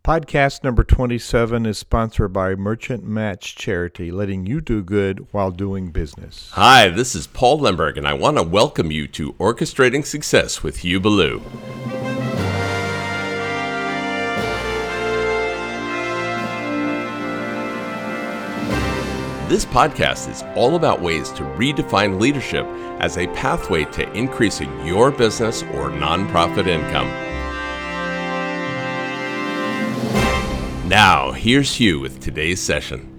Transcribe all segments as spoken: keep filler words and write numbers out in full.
Podcast number twenty-seven is sponsored by Merchant Match Charity, letting you do good while doing business. Hi, this is Paul Lemberg, and I want to welcome you to Orchestrating Success with Hugh Ballou. This podcast is all about ways to redefine leadership as a pathway to increasing your business or nonprofit income. Now, here's Hugh with today's session.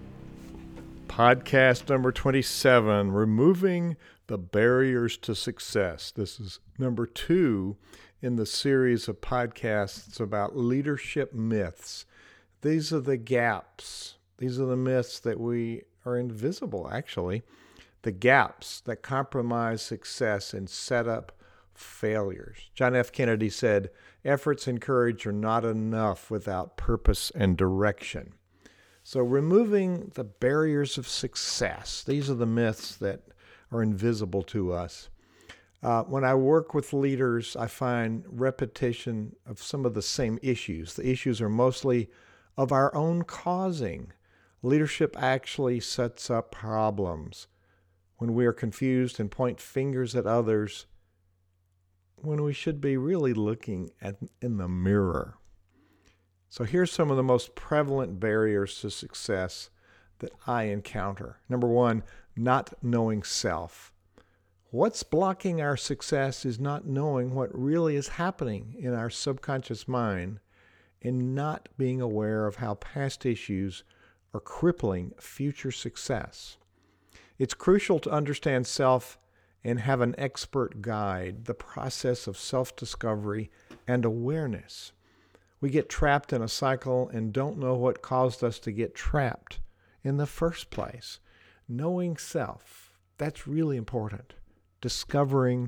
Podcast number twenty-seven, Removing the Barriers to Success. This is number two in the series of podcasts about leadership myths. These are the gaps. These are the myths that we are invisible, actually. The gaps that compromise success and set up failures. John F. Kennedy said, efforts and courage are not enough without purpose and direction. So removing the barriers of success, these are the myths that are invisible to us. Uh, when I work with leaders, I find repetition of some of the same issues. The issues are mostly of our own causing. Leadership actually sets up problems. When we are confused and point fingers at others, when we should be really looking at in the mirror. So here's some of the most prevalent barriers to success that I encounter. Number one, not knowing self. What's blocking our success is not knowing what really is happening in our subconscious mind and not being aware of how past issues are crippling future success. It's crucial to understand self and have an expert guide the process of self-discovery and awareness. We get trapped in a cycle and don't know what caused us to get trapped in the first place. Knowing self, that's really important. Discovering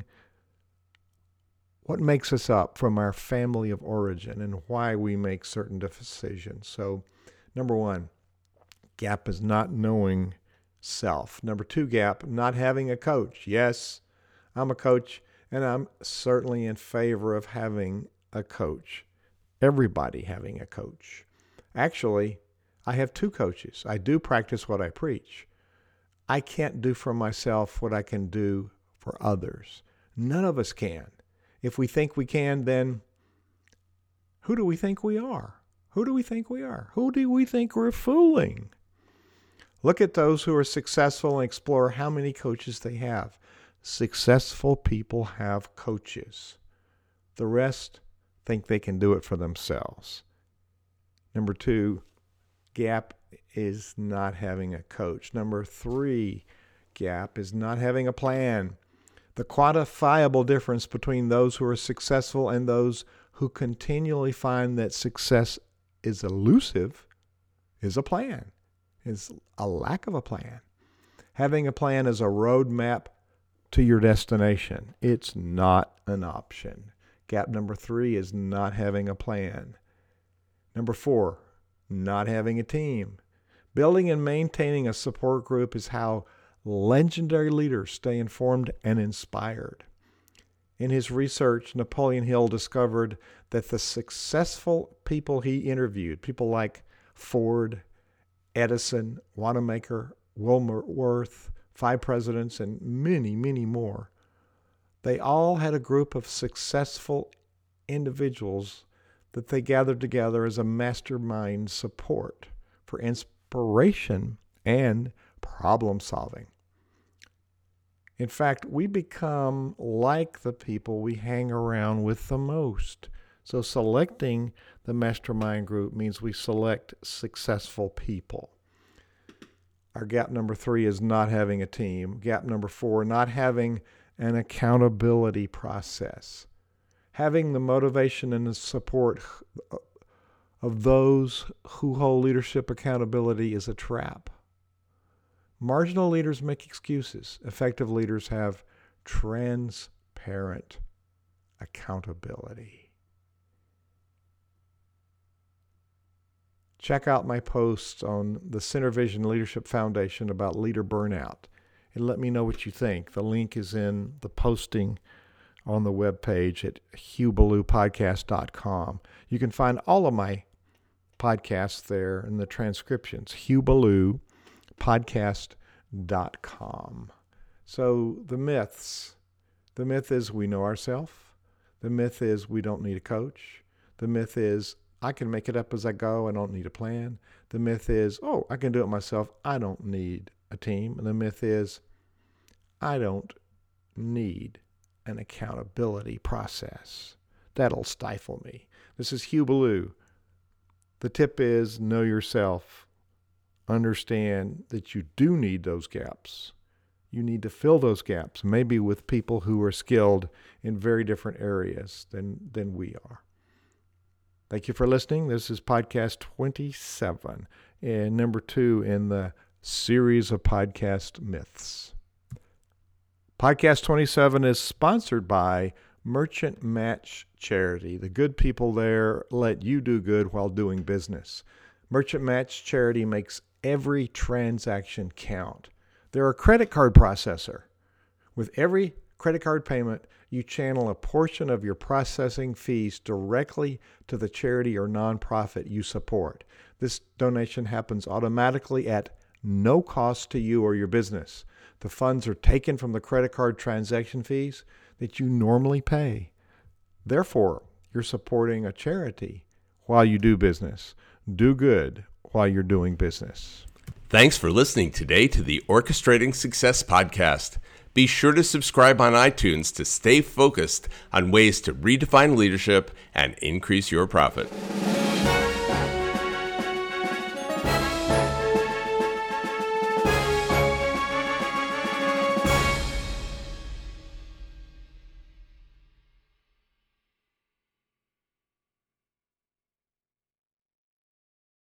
what makes us up from our family of origin and why we make certain decisions. So, number one, gap is not knowing self. Number two gap, not having a coach. Yes, I'm a coach, and I'm certainly in favor of having a coach. Everybody having a coach. Actually, I have two coaches. I do practice what I preach. I can't do for myself what I can do for others. None of us can. If we think we can, then who do we think we are? Who do we think we are? Who do we think we're fooling? Look at those who are successful and explore how many coaches they have. Successful people have coaches. The rest think they can do it for themselves. Number two, gap is not having a coach. Number three, gap is not having a plan. The quantifiable difference between those who are successful and those who continually find that success is elusive is a plan. Is a lack of a plan. Having a plan is a roadmap to your destination. It's not an option. Gap number three is not having a plan. Number four, not having a team. Building and maintaining a support group is how legendary leaders stay informed and inspired. In his research, Napoleon Hill discovered that the successful people he interviewed, people like Ford, Edison, Wanamaker, Wilbur Worth, five presidents, and many, many more. They all had a group of successful individuals that they gathered together as a mastermind support for inspiration and problem solving. In fact, we become like the people we hang around with the most. So selecting the mastermind group means we select successful people. Our gap number three is not having a team. Gap number four, not having an accountability process. Having the motivation and the support of those who hold leadership accountability is a trap. Marginal leaders make excuses. Effective leaders have transparent accountability. Check out my posts on the Center Vision Leadership Foundation about leader burnout and let me know what you think. The link is in the posting on the webpage at hugh ballou podcast dot com. You can find all of my podcasts there and the transcriptions. Hugh Ballou podcast dot com. So the myths. The myth is we know ourselves. The myth is we don't need a coach. The myth is I can make it up as I go. I don't need a plan. The myth is, oh, I can do it myself. I don't need a team. And the myth is I don't need an accountability process. That'll stifle me. This is Hugh Ballou. The tip is know yourself. Understand that you do need those gaps. You need to fill those gaps, maybe with people who are skilled in very different areas than, than we are. Thank you for listening. This is podcast twenty-seven, and number two in the series of podcast myths. Podcast twenty-seven is sponsored by Merchant Match Charity. The good people there let you do good while doing business. Merchant Match Charity makes every transaction count. They're a credit card processor. With every credit card payment, you channel a portion of your processing fees directly to the charity or nonprofit you support. This donation happens automatically at no cost to you or your business. The funds are taken from the credit card transaction fees that you normally pay. Therefore, you're supporting a charity while you do business. Do good while you're doing business. Thanks for listening today to the Orchestrating Success podcast. Be sure to subscribe on iTunes to stay focused on ways to redefine leadership and increase your profit.